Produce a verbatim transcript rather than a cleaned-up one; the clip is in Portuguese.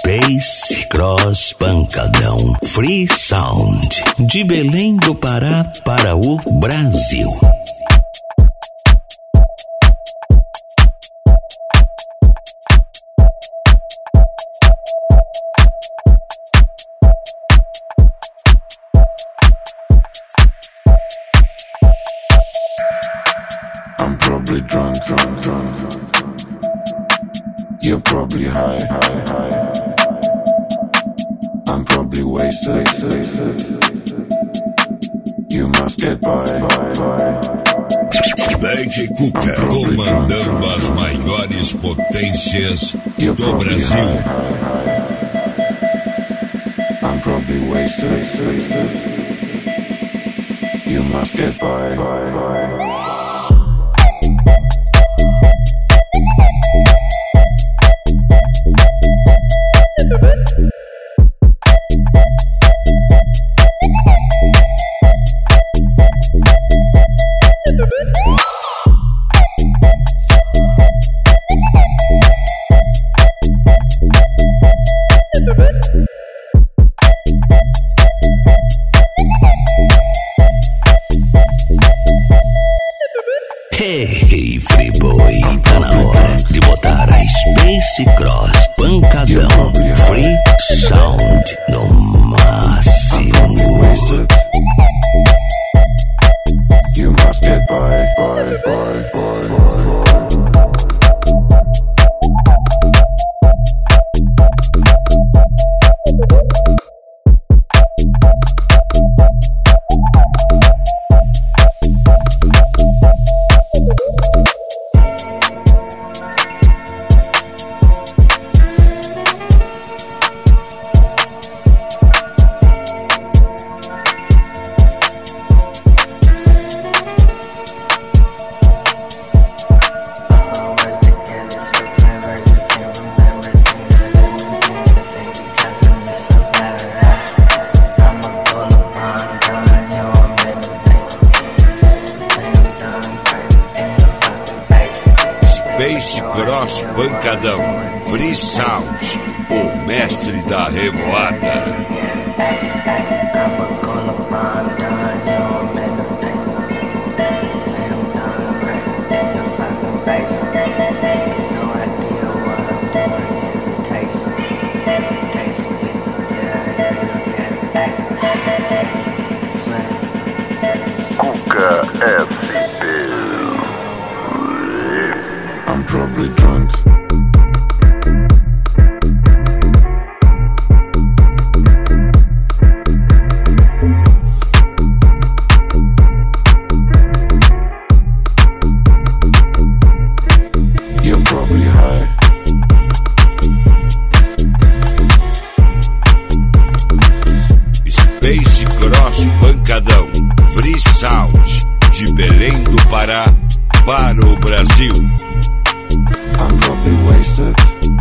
Space Cross Pancadão Free Sound, de Belém do Pará para o Brasil. I'm probably drunk, drunk, drunk. You're probably high, high, high. I'm probably wasted. You must get by, by, by. D J Cuca comandando as maiores potências You're do probably Brasil. high, high, high. I'm probably wasted. You must get by, by, by. Hey, free boy, tá na hora de botar a Space Cross Pancadão Free Sound no máximo. You must get by, by, by, by, by. Space Cross Pancadão Free Sound, o mestre da revoada. Cuca S P. I'm probably drunk. You're probably high. Space Cross Pancadão Free Sound, de Belém do Pará para o Brasil. I'm probably wasted.